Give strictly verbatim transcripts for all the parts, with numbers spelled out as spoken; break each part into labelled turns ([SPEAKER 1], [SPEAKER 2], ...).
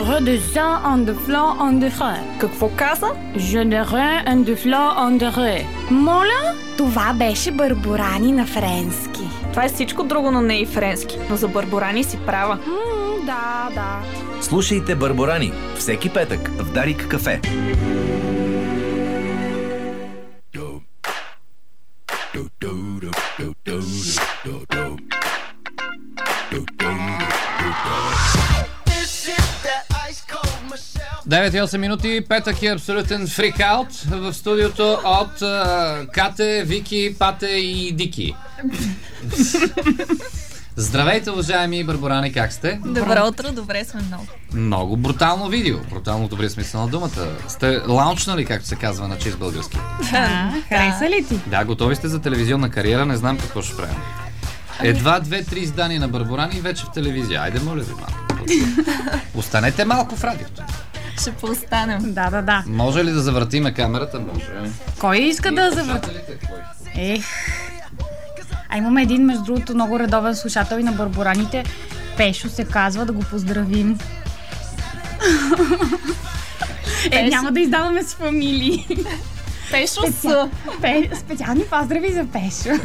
[SPEAKER 1] n'aurai de ça en de flanc en de frais.
[SPEAKER 2] Какво каза?
[SPEAKER 1] Je n'aurai en de flanc en de frais. Моля?
[SPEAKER 3] Това беше Барборани на френски.
[SPEAKER 2] Това е всичко друго, но не и френски. Но за Барборани си права.
[SPEAKER 3] М, да, да.
[SPEAKER 4] Слушайте Барборани всеки петък в Дарик кафе.
[SPEAKER 5] девет и осем минути, петък е абсолютен фрикаут в студиото от uh, Кате, Вики, Пате и Дики. Здравейте, уважаеми Барборани, как сте?
[SPEAKER 2] Добро утро, добре сме много.
[SPEAKER 5] Много брутално видео, брутално добре смисъл на думата. Сте лаунчнали, както се казва на чист български.
[SPEAKER 1] А, хареса ли ти?
[SPEAKER 5] Да, готови сте за телевизионна кариера, не знам какво ще правим. Едва две-три издания на Барборани и вече в телевизия. Айде, моля ви малко. Останете малко в радиото.
[SPEAKER 2] Ще поостанем.
[SPEAKER 1] Да, да, да.
[SPEAKER 5] Може ли да завъртиме камерата? Може.
[SPEAKER 1] Кой иска да завърти? Ех. А имаме един, между другото, много редовен слушател и на Барбораните. Пешо се казва, да го поздравим. Е, няма да издаваме с фамилии.
[SPEAKER 2] Пешо
[SPEAKER 1] Специал...
[SPEAKER 2] са.
[SPEAKER 1] Пе... Специални поздрави за Пешо.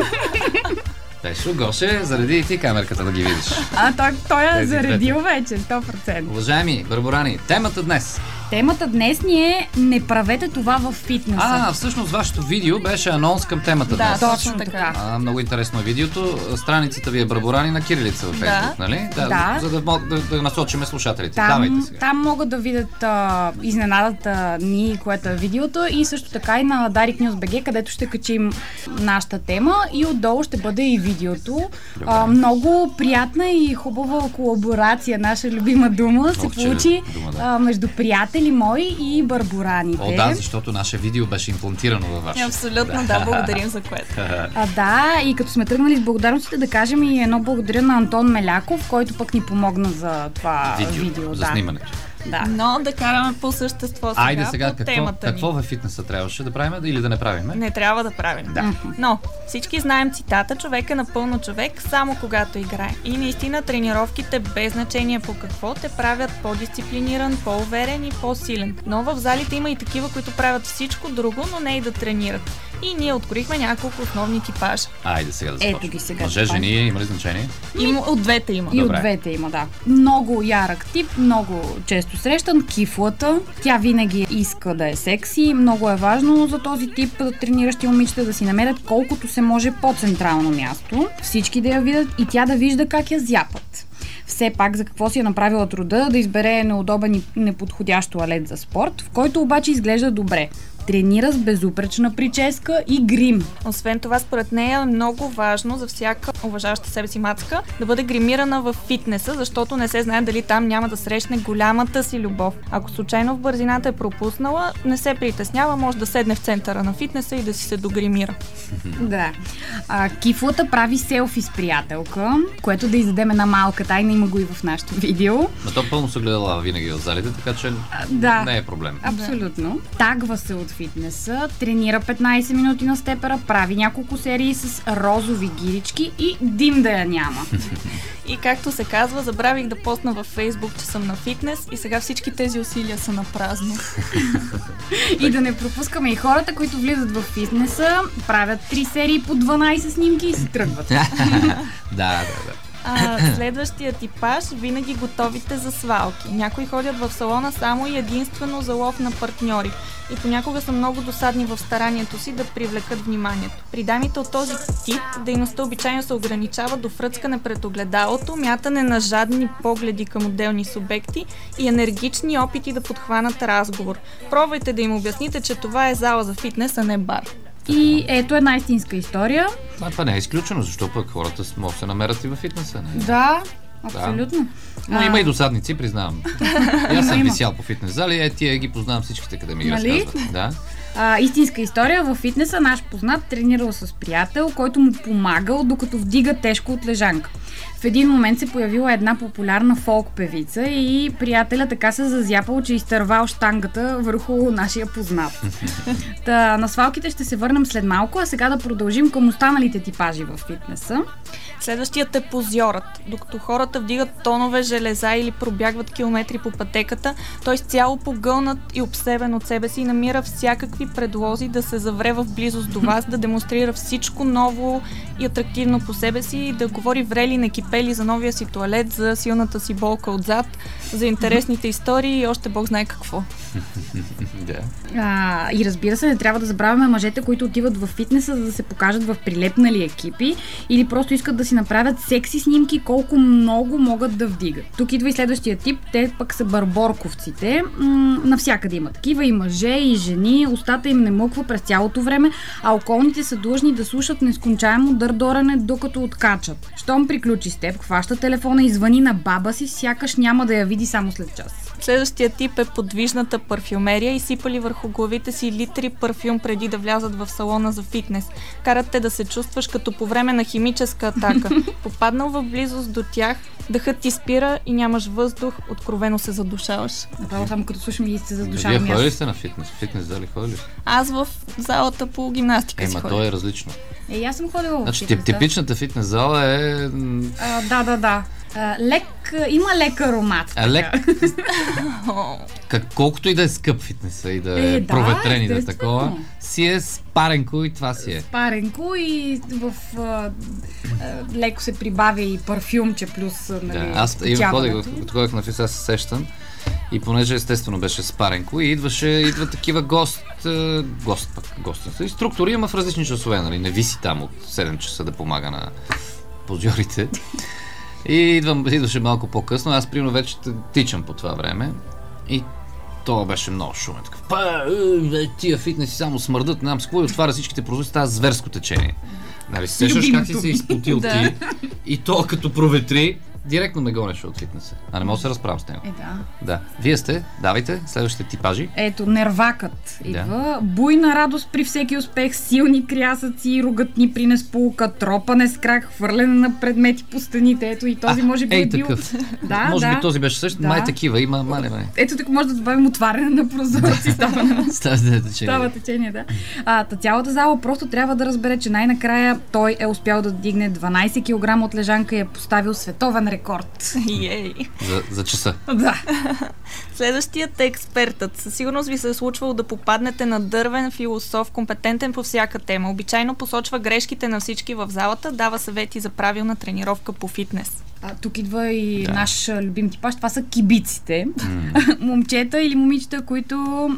[SPEAKER 5] Пешо, Гоше, зареди и ти камерката да ги видиш.
[SPEAKER 1] А той, той е
[SPEAKER 5] Тези
[SPEAKER 1] заредил вече, сто процента.
[SPEAKER 5] Уважаеми Барборани, темата днес.
[SPEAKER 1] Темата днес ни е не правете това в фитнеса.
[SPEAKER 5] А, всъщност вашето видео беше анонс към темата
[SPEAKER 2] Да,
[SPEAKER 5] днес.
[SPEAKER 2] точно така.
[SPEAKER 5] А, много интересно е видеото. Страницата ви е Барборани на кирилица във Фейсбук,
[SPEAKER 2] Да.
[SPEAKER 5] нали?
[SPEAKER 1] Да.
[SPEAKER 5] За да, мог- да, да насочиме слушателите.
[SPEAKER 1] Там,
[SPEAKER 5] Давайте сега.
[SPEAKER 1] там могат да видят а, изненадата ни, което е видеото, и също така и на Дарик Нюз би джи, където ще качим нашата тема, и отдолу ще бъде и видеото. А, много приятна и хубава колаборация, наша любима дума, се
[SPEAKER 5] Ох, че
[SPEAKER 1] получи
[SPEAKER 5] дума, да.
[SPEAKER 1] а, между приятели мои и Барбораните.
[SPEAKER 5] О, да, защото наше видео беше имплантирано във ваше.
[SPEAKER 2] Абсолютно, да, благодарим за което.
[SPEAKER 1] А, да, и като сме тръгнали с благодарностите, да кажем и едно благодаря на Антон Меляков, който пък ни помогна за това
[SPEAKER 5] Видео,
[SPEAKER 1] видео.
[SPEAKER 5] за
[SPEAKER 1] да.
[SPEAKER 5] снимането.
[SPEAKER 1] Да.
[SPEAKER 2] Но да караме по същество сега,
[SPEAKER 5] Айде сега,
[SPEAKER 2] по
[SPEAKER 5] какво,
[SPEAKER 2] темата
[SPEAKER 5] какво
[SPEAKER 2] ни.
[SPEAKER 5] във фитнеса трябваше да правим или да не правим?
[SPEAKER 2] Не трябва да правим.
[SPEAKER 5] Да.
[SPEAKER 2] Но всички знаем цитата: човек е напълно човек само когато играе. И наистина тренировките, без значение по какво, те правят по-дисциплиниран, по-уверен и по-силен. Но в залите има и такива, които правят всичко друго, но не и да тренират. И ние откроихме няколко основни типажа.
[SPEAKER 5] Айде сега да
[SPEAKER 1] Ето
[SPEAKER 5] започнем.
[SPEAKER 1] ги сега.
[SPEAKER 5] Мъже, жени, има ли значение?
[SPEAKER 2] Има, от двете има.
[SPEAKER 1] И
[SPEAKER 5] Добре.
[SPEAKER 1] от двете има, да. Много ярък тип, много често срещан, кифлата. Тя винаги иска да е секси. Много е важно за този тип трениращи момичета да си намерят колкото се може по-централно място. Всички да я видят и тя да вижда как я зяпат. Все пак за какво си е направила труда да избере неудобен и неподходящ тоалет за спорт, в който обаче изглежда добре. Тренира с безупречна прическа и грим.
[SPEAKER 2] Освен това, според нея е много важно за всяка уважаваща себе си мацка да бъде гримирана в фитнеса, защото не се знае дали там няма да срещне голямата си любов. Ако случайно в бързината е пропуснала, не се притеснява, може да седне в центъра на фитнеса и да си се догримира.
[SPEAKER 1] Да. А, кифлата прави селфи с приятелка, което да издадем една малка тайна, има го и в нашото видео.
[SPEAKER 5] Но то пълно се гледала винаги в залите, така че
[SPEAKER 1] Да.
[SPEAKER 5] не е проблем.
[SPEAKER 1] Абсолютно. Тагва се от фитнеса, тренира петнайсет минути на степера, прави няколко серии с розови гирички и дим да я няма.
[SPEAKER 2] И както се казва, забравих да постна във Фейсбук, че съм на фитнес и сега всички тези усилия са на празно.
[SPEAKER 1] И да не пропускаме и хората, които влизат в фитнеса, правят три серии по дванайсет снимки и се тръгват.
[SPEAKER 5] Да, да, да.
[SPEAKER 2] А, следващия типаж – винаги готовите за свалки. Някои ходят в салона само и единствено за лов на партньори и понякога са много досадни в старанието си да привлекат вниманието. При дамите от този тип дейността обичайно се ограничава до фръцкане пред огледалото, мятане на жадни погледи към отделни субекти и енергични опити да подхванат разговор. Пробвайте да им обясните, че това е зала за фитнес, а не бар.
[SPEAKER 1] И ето една истинска история.
[SPEAKER 5] А, това не е изключено, защото пък хората могат да се намерят и във фитнеса. Не?
[SPEAKER 1] Да, абсолютно.
[SPEAKER 5] Но
[SPEAKER 1] А,
[SPEAKER 5] има и досадници, признавам. И аз съм
[SPEAKER 1] има.
[SPEAKER 5] висял по фитнес зали, е, тия ги познавам всичките, къде ми ги
[SPEAKER 1] Нали?
[SPEAKER 5] разказват. Да.
[SPEAKER 1] А, истинска история. Във фитнеса наш познат тренирал с приятел, който му помагал, докато вдига тежко от лежанка. В един момент се появила една популярна фолк певица и приятеля така се зазяпал, че изтървал щангата върху нашия познат. Та, на свалките ще се върнем след малко, а сега да продължим към останалите типажи в фитнеса.
[SPEAKER 2] Следващият е позьорът. Докато хората вдигат тонове железа или пробягват километри по пътеката, той изцяло погълнат и обсебен от себе си намира всякакви предлози да се завре в близост до вас, да демонстрира всичко ново и атрактивно по себе си и да говори врели некипели за новия си туалет, за силната си болка отзад, за интересните истории и още Бог знае какво.
[SPEAKER 5] Да.
[SPEAKER 1] А, и разбира се, не трябва да забравяме мъжете, които отиват в фитнеса, за да се покажат в прилепнали екипи или просто искат да си направят секси снимки, колко много могат да вдигат. Тук идва и следващия тип, те пък са барборковците. М- навсякъде има такива, и мъже, и жени, устата им не мъква през цялото време, а околните са длъжни да слушат нескончаемо дърдорене, докато откачат. Щом приключи с теб, хваща телефона и звъни на баба си, сякаш няма да я види само след час.
[SPEAKER 2] Следващия тип е подвижната парфюмерия и сипали върху главите си литри парфюм преди да влязат в салона за фитнес. Карат те да се чувстваш като по време на химическа атака. Попаднал в близост до тях, дъхът ти спира и нямаш въздух, откровено се задушаваш.
[SPEAKER 1] Направо само като слушам и се
[SPEAKER 5] Вие
[SPEAKER 1] задушавам.
[SPEAKER 5] ходили сте на фитнес? Фитнес зали ходили?
[SPEAKER 2] Аз в залата по гимнастика си
[SPEAKER 5] Ема,
[SPEAKER 2] ходя.
[SPEAKER 5] то е различно.
[SPEAKER 1] Е, аз съм ходила в
[SPEAKER 5] Значи,
[SPEAKER 1] фитнес,
[SPEAKER 5] тип,
[SPEAKER 1] да.
[SPEAKER 5] типичната фитнес зала е... м,
[SPEAKER 1] А, да, да, да. А, лек, има лек аромат.
[SPEAKER 5] А, лек,
[SPEAKER 2] О,
[SPEAKER 5] как, колкото и да е скъп фитнеса и да е,
[SPEAKER 1] Е, да,
[SPEAKER 5] проветрен и да е
[SPEAKER 1] естествено.
[SPEAKER 5] такова, си е спаренко и това си е.
[SPEAKER 1] Паренко и в а, а, леко се прибавя и парфюмче плюс, нали,
[SPEAKER 5] Да, аз и ходих,
[SPEAKER 1] потяването.
[SPEAKER 5] като ходих на фитнес, аз се сещам. И понеже естествено беше спаренко и идваше, идва такива гост, е, гост пък, гости. Инструктори има в различни часове, нали, не виси там от седем часа да помага на позорите. И идвам, идваше малко по-късно, аз примерно вече тичам по това време и това беше много шумен. Такъв, па, е, тия фитнеси само смърдат, не знам с какво и отваря всичките прозорци, става зверско течение. Нали, се сещаш как си се изпотил
[SPEAKER 2] Да.
[SPEAKER 5] ти и то като проветри, директно ме гонеше от фитнеса. А не мога да се разправям с него.
[SPEAKER 1] Е, да.
[SPEAKER 5] Да. Вие сте, давайте, следващите типажи.
[SPEAKER 1] Ето, нервакът
[SPEAKER 5] Да.
[SPEAKER 1] идва. Буйна радост при всеки успех, силни крясъци, ругатни при несполука, тропане с крак, хвърляне на предмети по стените. Ето и този
[SPEAKER 5] А,
[SPEAKER 1] може би
[SPEAKER 5] ей
[SPEAKER 1] е бил.
[SPEAKER 5] такъв.
[SPEAKER 1] Да,
[SPEAKER 5] Може
[SPEAKER 1] да.
[SPEAKER 5] би този беше също,
[SPEAKER 1] Да.
[SPEAKER 5] май такива, има, мале, мале.
[SPEAKER 1] Ето тук може да добавим отваряне на прозорци, става на
[SPEAKER 5] Става да течение.
[SPEAKER 1] Става течение, да. А, та цялата зала просто трябва да разбере, че най-накрая той е успял да дигне дванайсет килограма от лежанка и е поставил световен рекорд.
[SPEAKER 2] Ей.
[SPEAKER 5] За, за часа.
[SPEAKER 1] Да.
[SPEAKER 2] Следващият е експертът. Със сигурност ви се е случвало да попаднете на дървен философ, компетентен по всяка тема. Обичайно посочва грешките на всички в залата, дава съвети за правилна тренировка по фитнес.
[SPEAKER 1] А, тук идва и
[SPEAKER 5] Да.
[SPEAKER 1] наш а, любим типаж. Това са кибиците. Момчета или момичета, които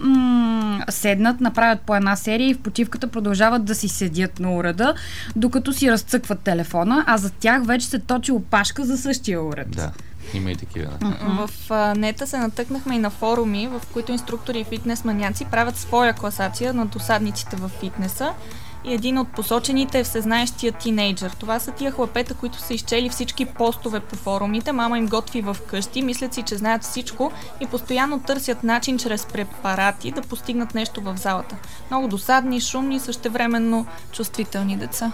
[SPEAKER 1] м- седнат, направят по една серия и в почивката продължават да си седят на уреда, докато си разцъкват телефона, а за тях вече се точи опашка за същия уред.
[SPEAKER 5] Да, има и такива. Да.
[SPEAKER 2] В а, нета се натъкнахме и на форуми, в които инструктори и фитнес маняци правят своя класация на досадниците в фитнеса. И един от посочените е всезнаещия тинейджър. Това са тия хлапета, които са изчели всички постове по форумите, мама им готви в къщи, мислят си, че знаят всичко и постоянно търсят начин чрез препарати да постигнат нещо в залата. Много досадни, шумни, същевременно чувствителни деца.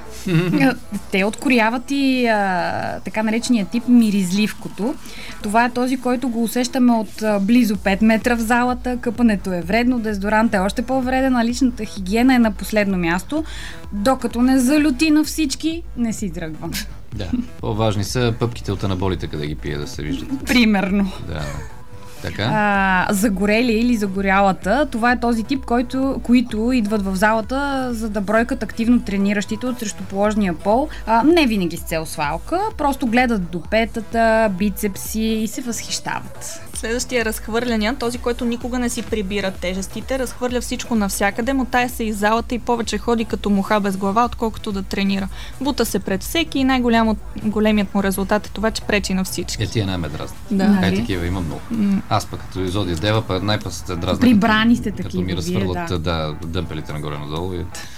[SPEAKER 1] Те открояват и а, така наречения тип миризливкото. Това е този, който го усещаме от а, близо пет метра в залата. Къпането е вредно, дезодорант е още по-вреден, а личната хигиена е на последно място. Докато не залюти на всички, не си тръгвам.
[SPEAKER 5] Да. По-важни са пъпките от анаболите, къде ги пие да се виждат.
[SPEAKER 1] Примерно.
[SPEAKER 5] Да. Така.
[SPEAKER 1] А, загорели или загорялата, това е този тип, който, които идват в залата, за да бройкат активно трениращите от срещуположния пол. А, не винаги с цел свалка, просто гледат до петата, бицепси и се възхищават.
[SPEAKER 2] Следващия е разхвърляния, този, който никога не си прибира тежестите, разхвърля всичко навсякъде, мотая се из залата и повече ходи като муха без глава, отколкото да тренира. Бута се пред всеки и най-големият му резултат е това, че пречи на всички.
[SPEAKER 5] Е, тия най-ме дразни.
[SPEAKER 2] Да.
[SPEAKER 1] Нали?
[SPEAKER 5] Е, такива има много. Аз пък като изодия дева, па най-път се дразна.
[SPEAKER 1] Прибрани сте
[SPEAKER 5] като,
[SPEAKER 1] такива,
[SPEAKER 5] Като ми
[SPEAKER 1] вие,
[SPEAKER 5] разхвърлят
[SPEAKER 1] да.
[SPEAKER 5] да, дъмпелите нагоре-надолу и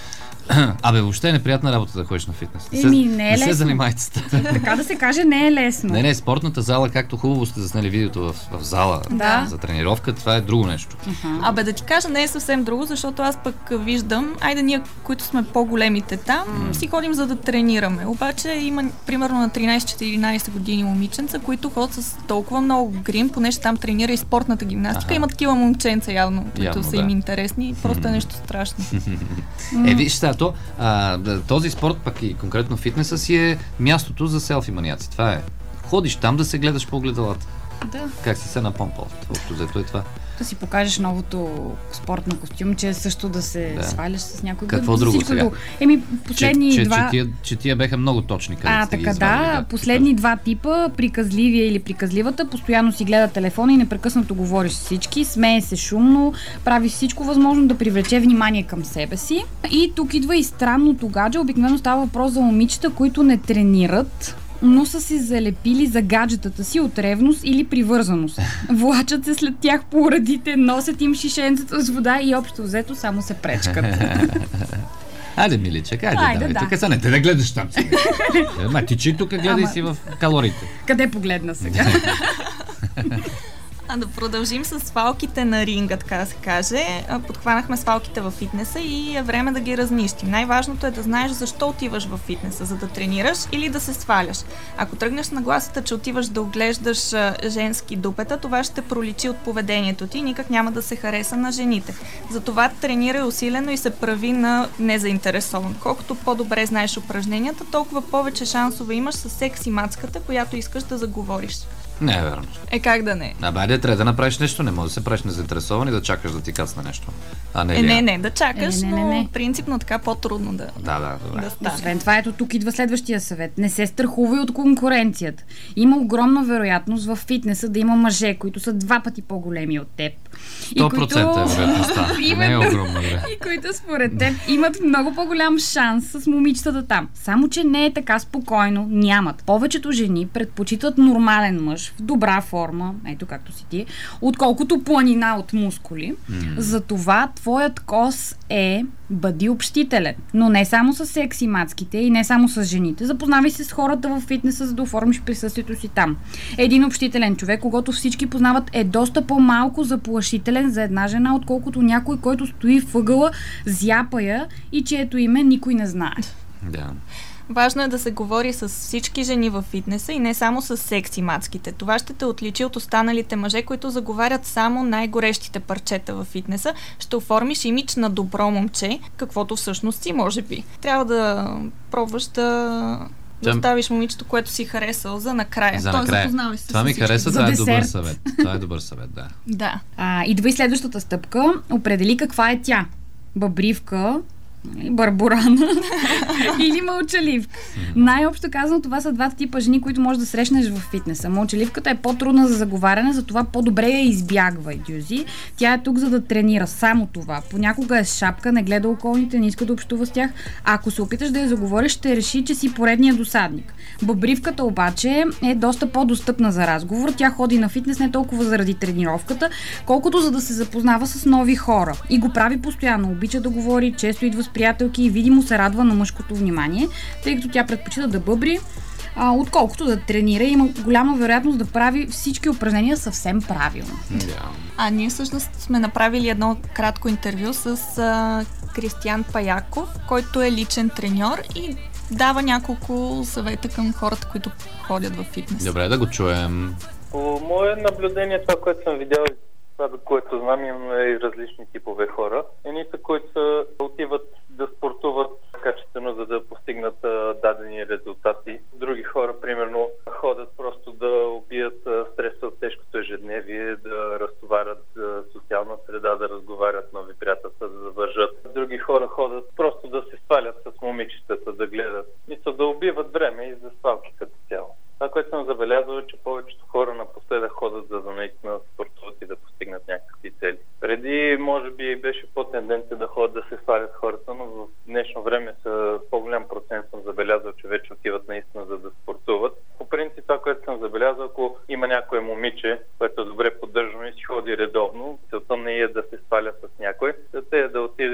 [SPEAKER 5] Абе, въобще е неприятна работа да ходиш на фитнес. Не се,
[SPEAKER 1] Еми, не е
[SPEAKER 5] не се
[SPEAKER 1] лесно.
[SPEAKER 5] занимайте с това.
[SPEAKER 1] Така да се каже, не е лесно.
[SPEAKER 5] Не, не, спортната зала, както хубаво сте заснели видеото в, в зала
[SPEAKER 1] Да.
[SPEAKER 5] за тренировка, това е друго нещо.
[SPEAKER 2] Абе да ти кажа, не е съвсем друго, защото аз пък виждам, айде ние, които сме по-големите там, mm. си ходим за да тренираме. Обаче има примерно на тринайсет-четиринайсет години момиченца, които ходят с толкова много грим, понеже там тренира и спортната гимнастика.
[SPEAKER 5] Аха.
[SPEAKER 2] Има такива момченца явно, които
[SPEAKER 5] Явно,
[SPEAKER 2] са
[SPEAKER 5] да.
[SPEAKER 2] им интересни. Просто е нещо страшно.
[SPEAKER 5] Е, виж сега, то, а, да, този спорт, пък и конкретно фитнеса си е мястото за селфи маняци. Това е. Ходиш там да се гледаш по огледалата.
[SPEAKER 1] Да.
[SPEAKER 5] Как си се напомпал. Общо взето е това.
[SPEAKER 1] Да си покажеш новото спортно костюмче, също да се
[SPEAKER 5] Да.
[SPEAKER 1] сваляш с някой.
[SPEAKER 5] Какво
[SPEAKER 1] за
[SPEAKER 5] друго
[SPEAKER 1] всичко
[SPEAKER 5] сега?
[SPEAKER 1] друго. Еми, последни
[SPEAKER 5] че,
[SPEAKER 1] два...
[SPEAKER 5] че, че, тия, че тия беха много точни, където
[SPEAKER 1] А,
[SPEAKER 5] сте ги
[SPEAKER 1] така
[SPEAKER 5] извадили,
[SPEAKER 1] да, последни два типа, приказливия или приказливата, постоянно си гледа телефона и непрекъснато говори с всички, смее се шумно, прави всичко възможно да привлече внимание към себе си. И тук идва и странното гадже, обикновено става въпрос за момичета, които не тренират, но са се залепили за гаджетата си от ревност или привързаност. Влачат се след тях по уредите, носят им шишенцата с вода и общо взето само се пречкат.
[SPEAKER 5] Айде, миличък, айде,
[SPEAKER 1] Айде,
[SPEAKER 5] давай.
[SPEAKER 1] да.
[SPEAKER 5] Тук са не те да гледаш там сега. Ма ти че тук гледай
[SPEAKER 1] Ама-
[SPEAKER 5] си в калориите.
[SPEAKER 1] Къде погледна сега?
[SPEAKER 2] А да продължим с свалките на ринга, така да се каже. А, Подхванахме свалките във фитнеса и е време да ги разнищим. Най-важното е да знаеш защо отиваш във фитнеса, за да тренираш или да се сваляш. Ако тръгнеш на гласата, че отиваш да оглеждаш а, женски дупета, това ще проличи от поведението ти и никак няма да се хареса на жените. Затова тренирай усилено и се прави на незаинтересован. Колкото по-добре знаеш упражненията, толкова повече шансове имаш с секси мацката, която искаш да заговориш.
[SPEAKER 5] Не е верно.
[SPEAKER 2] Е, как да не?
[SPEAKER 5] Абе, айде, трябва да направиш нещо, не може да се правиш незаинтересован и да чакаш да ти кацне нещо. А не,
[SPEAKER 2] Е,
[SPEAKER 5] ли,
[SPEAKER 2] не,
[SPEAKER 5] а?
[SPEAKER 2] не, да чакаш,
[SPEAKER 1] Е, не, не, не, не.
[SPEAKER 2] но принципно така по-трудно да,
[SPEAKER 5] Да, да, добре.
[SPEAKER 2] да стане.
[SPEAKER 1] Освен това, ето тук идва следващия съвет. Не се страхувай от конкуренцията. Има огромна вероятност в фитнеса да има мъже, които са два пъти по-големи от теб.
[SPEAKER 5] сто процента е вероятността. Не е
[SPEAKER 1] Именно.
[SPEAKER 5] огромно, бре.
[SPEAKER 1] И които според теб имат много по-голям шанс с момичетата там. Само, че не е така спокойно, нямат. Повечето жени предпочитат нормален мъж в добра форма, ето както си ти, отколкото планина от мускули.
[SPEAKER 5] М.
[SPEAKER 1] Затова твоят кос е бъди общителен. Но не само с секси мацките и не само с жените. Запознавай се с хората в фитнеса, за да оформиш присъствието си там. Един общителен човек, когато всички познават, е доста по-малко заплашителен за една жена, отколкото някой, който стои в ъгъла, зяпа я и чието име никой не знае.
[SPEAKER 5] Да.
[SPEAKER 2] Важно е да се говори с всички жени във фитнеса и не само с секси мацките. Това ще те отличи от останалите мъже, които заговарят само най-горещите парчета във фитнеса. Ще оформиш имидж на добро момче, каквото всъщност си, може би. Трябва да пробваш да... да
[SPEAKER 5] Тя-
[SPEAKER 2] оставиш момичето, което си харесал за накрая.
[SPEAKER 5] За
[SPEAKER 2] Той
[SPEAKER 5] накрая.
[SPEAKER 2] запознавай се
[SPEAKER 5] Това
[SPEAKER 2] с
[SPEAKER 5] ми
[SPEAKER 2] всички.
[SPEAKER 5] хареса,
[SPEAKER 1] За
[SPEAKER 5] това е добър
[SPEAKER 1] десерт.
[SPEAKER 5] съвет. Това е добър съвет, да.
[SPEAKER 2] Да.
[SPEAKER 1] А, идва и следващата стъпка. Определи каква е тя. Бъбривка, барбурана или мълчаливка. Най-общо казано, това са двата типа жени, които можеш да срещнеш в фитнеса. Мълчаливката е по-трудна за заговаряне, затова по-добре я избягвай, Дюзи. Тя е тук за да тренира само това. Понякога е с шапка, не гледа околните, не иска да общува с тях. А ако се опиташ да я заговориш, ще реши, че си поредния досадник. Бъбривката обаче е доста по-достъпна за разговор. Тя ходи на фитнес не толкова заради тренировката, колкото за да се запознава с нови хора. И го прави постоянно. Обича да говори, често идва с приятелки и видимо се радва на мъжкото внимание, тъй като тя предпочита да бъбри, а, отколкото да тренира. Има голяма вероятност да прави всички упражнения съвсем правилно.
[SPEAKER 5] Да.
[SPEAKER 2] А ние всъщност сме направили едно кратко интервю с а, Кристиян Паяков, който е личен треньор и дава няколко съвета към хората, които ходят в фитнес.
[SPEAKER 5] Добре, да го чуем.
[SPEAKER 6] По мое наблюдение, това, което съм видял и това, до което знам, имаме и различни типове хора. Едни са, които са, отиват да спортуват качествено, за да постигнат а, дадени резултати. Други хора, примерно, ходят просто да убият а, стреса от тежкото ежедневие, да разтоварят а, социална среда, да разговарят нови приятелства, да завържат. Други хора ходят просто да се свалят с момичетата, да гледат. Мисля, да убиват време и за свалки като цяло. Това, което съм забелязал, е, че повечето хора напоследък ходят, за да наистина спортуват и да постигнат някакви цели. Преди, може би, беше по-тенденция да ходят да се свалят хората, но в днешно време са по-голям процент съм забелязал, че вече отиват наистина за да спортуват. По принцип, това, което съм забелязал, ако има някое момиче, което е добре поддържано и си ходи редовно, целта не е да се сваля с някой, целта е да отиде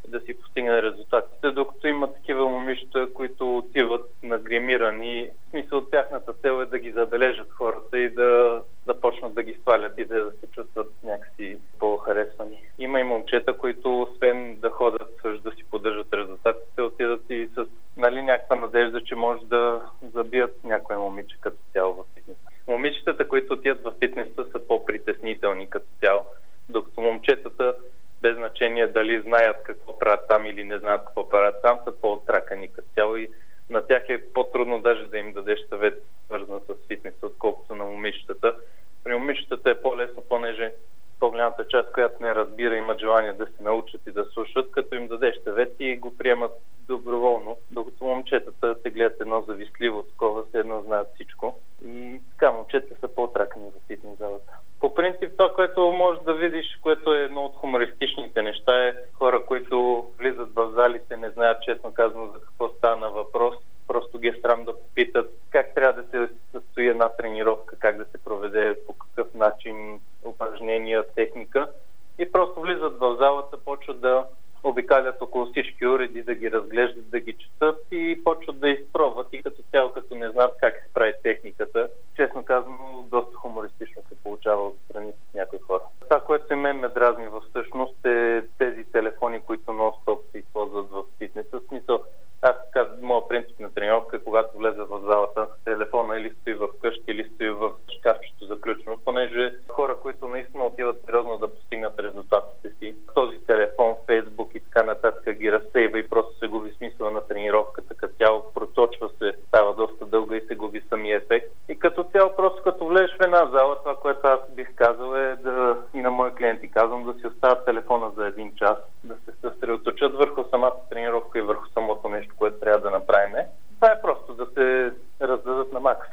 [SPEAKER 6] да си постигне резултатите, докато има такива момичета, които отиват на гримирани. В смисъл, тяхната цел е да ги забележат хората и да, да почнат да ги свалят и да, да се чувстват някакси по-харесвани. Има и момчета, които освен да ходят също да си поддържат резултатите, отидат и с нали, някаква надежда, че може да забият някое момиче като цяло в фитнеса. Момичетата, които отидат в фитнеса, са по-притеснителни като цяло, докато момчетата, без значение дали знаят какво правят там или не знаят какво правят там, са по-отракани като цяло и на тях е по-трудно даже да им дадеш съвет, свързан с фитнеса, отколкото на момичетата. При момичетата е по-лесно, понеже по-голямата част, която не разбира, имат желание да се научат и да слушат, като им дадеш съвет и го приемат доброволно, докато момчетата те гледат едно завистливо такова, все едно знаят всичко. И така, момчета са по-отракани в фитнес залата. По принцип, това, което можеш да видиш, което е едно от хумористичните неща, е хора, които влизат в залите, не знаят честно казано за какво стана въпрос, просто ги е срам да попитат как трябва да се състои една тренировка, как да се проведе, по какъв начин, упражнения, техника. И просто влизат в залата, почват да обикалят около всички уреди, да ги разглеждат, да ги четат и почват да изпробват и като цяло, като не знаят как се прави техниката. Честно казано, доста хумористично се получава от страни с някои хора. Това, което и мен ме дразни всъщност е тези телефони, които нон-стоп се използват в фитнеса. В смисъл, аз така, моят принцип на тренировка е, когато влеза в залата, телефона или стои в къщи, или стои в шкафчето заключено, понеже хора, които наистина отиват сериозно да постигнат резултатите си, този телефон, Фейсбук и така нататък ги разсейва и просто се губи смисъла на тренировката, като цяло проточва се, става доста дълга и се губи самия ефект. И като цяло просто като влезеш в една зала, това, което аз бих казал е да и на мои клиенти казвам да си оставят телефона за един час, да се съсредоточат върху самата тренировка и върху самото нещо, което трябва да направим. Това е просто да се раздадат на макс.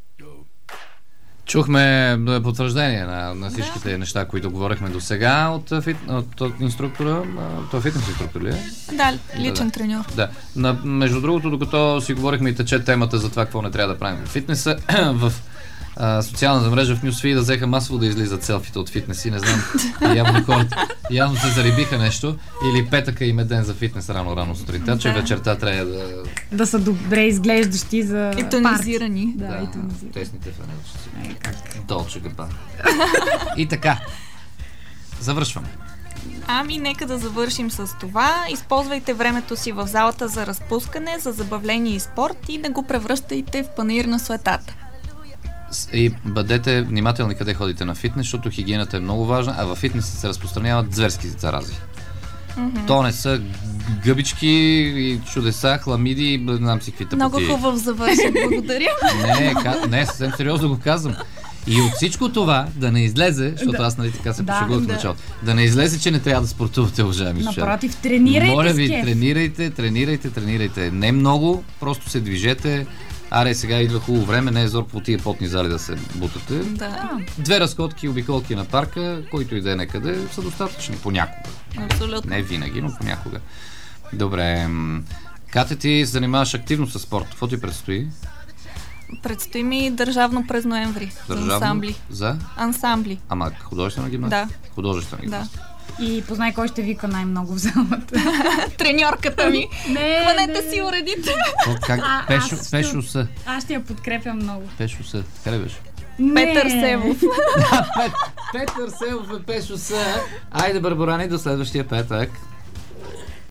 [SPEAKER 5] Чухме потвърждение на, на всичките да. неща, които говорихме до сега от, фит, от, от инструктора. Това е фитнес инструктор ли е?
[SPEAKER 2] Да, личен
[SPEAKER 5] да,
[SPEAKER 2] треньор.
[SPEAKER 5] Да. На, между другото, докато си говорихме и тече темата за това, какво не трябва да правим в фитнеса, в а, социалната мрежа в Newsfeed да взеха масово да излизат селфите от фитнеси. Не знам, явно хората явно се зарибиха нещо. Или петъка им е ден за фитнес рано-рано сутринта, да. че вечерта трябва да...
[SPEAKER 1] Да са добре изглеждащи за
[SPEAKER 2] и тонизирани.
[SPEAKER 1] Да,
[SPEAKER 5] да,
[SPEAKER 1] и тонизирани.
[SPEAKER 5] Тесните фанелчици. Долче гъба. И така. Завършвам.
[SPEAKER 2] Ами, нека да завършим с това. Използвайте времето си в залата за разпускане, за забавление и спорт и да го превръщайте в панаир на светата.
[SPEAKER 5] И бъдете внимателни къде ходите на фитнес, защото хигиената е много важна, а във фитнеса се разпространяват зверски зарази. Mm-hmm. То не са гъбички и чудеса, хламиди и не знам си какви тъпоти.
[SPEAKER 2] Много хубав завършен, благодаря.
[SPEAKER 5] Не, ка... не, съвсем сериозно го казвам. И от всичко това да не излезе, защото да. аз нали така се пошегувах да, в началото, да. да не излезе, че не трябва да спортувате, уважаеми слушатели.
[SPEAKER 1] Напротив, тренирайте.
[SPEAKER 5] Моля ви,
[SPEAKER 1] скеф.
[SPEAKER 5] тренирайте, тренирайте, тренирайте. Не много, просто се движете. Аре, сега идва хубаво време, не е зор по тия потни зали да се бутате.
[SPEAKER 2] Да.
[SPEAKER 5] Две разходки, обиколки на парка, който и да е некъде, са достатъчни понякога.
[SPEAKER 2] Абсолютно.
[SPEAKER 5] Не винаги, но понякога. Добре. Катя, ти се занимаваш активно с спорт. Какво ти предстои?
[SPEAKER 2] Предстои ми държавно през ноември.
[SPEAKER 5] Държавно?
[SPEAKER 2] За ансамбли.
[SPEAKER 5] За?
[SPEAKER 2] Ансамбли.
[SPEAKER 5] Ама художествена гимнастика?
[SPEAKER 2] Да.
[SPEAKER 5] Художествена гимнастика.
[SPEAKER 2] Да.
[SPEAKER 1] И познай кой ще вика най-много в залата.
[SPEAKER 2] Треньорката ми.
[SPEAKER 1] Не,
[SPEAKER 2] хванете
[SPEAKER 1] не,
[SPEAKER 2] си уредите.
[SPEAKER 5] О, как?
[SPEAKER 1] А,
[SPEAKER 5] Пешо,
[SPEAKER 1] аз
[SPEAKER 5] пешо
[SPEAKER 1] ще-
[SPEAKER 5] са.
[SPEAKER 1] Аз ще я подкрепям много.
[SPEAKER 5] Пешо са. Така ли беше?
[SPEAKER 2] Петър
[SPEAKER 1] Не.
[SPEAKER 2] Севов.
[SPEAKER 5] Петър Севов е пешо са. Айде, Барбарани, до следващия петък.